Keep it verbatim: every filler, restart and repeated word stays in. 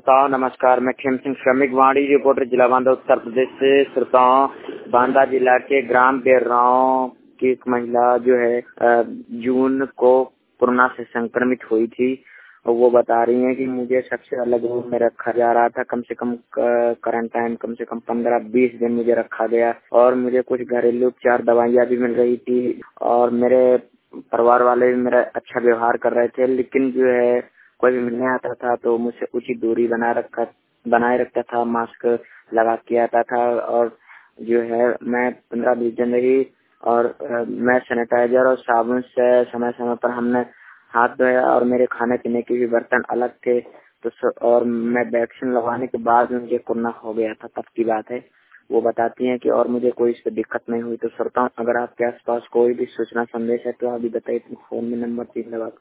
श्रोताओं नमस्कार। मैं खेम सिंह श्रमिक वाणी रिपोर्टर जिला बांदा उत्तर प्रदेश से। श्रोताओं, बांदा जिला के ग्राम बेर्राव की एक महिला जो है जून को कोरोना से संक्रमित हुई थी और वो बता रही है कि मुझे सबसे अलग रूम में रखा जा रहा था। कम से कम क्वारंटाइन कम से कम पंद्रह बीस दिन मुझे रखा गया और मुझे कुछ घरेलू उपचार दवाइयाँ भी मिल रही थी और मेरे परिवार वाले भी मेरा अच्छा व्यवहार कर रहे थे। लेकिन जो है कोई भी मिलने आता था तो मुझसे उचित दूरी बना रखा बनाए रखता था, मास्क लगा के आता था और जो है मैं पंद्रह बीस दिन रही और मैं सैनिटाइजर और साबुन से समय समय पर हमने हाथ धोया और मेरे खाने पीने के भी बर्तन अलग थे। तो और मैं वैक्सीन लगवाने के बाद मुझे कोरोना हो गया था, तब की बात है। वो बताती हैं कि और मुझे कोई इस पर दिक्कत नहीं हुई। तो श्रोताओं, अगर आपके आसपास कोई भी सूचना संदेश है तो अभी बताइए। फोन में नंबर तीन लगा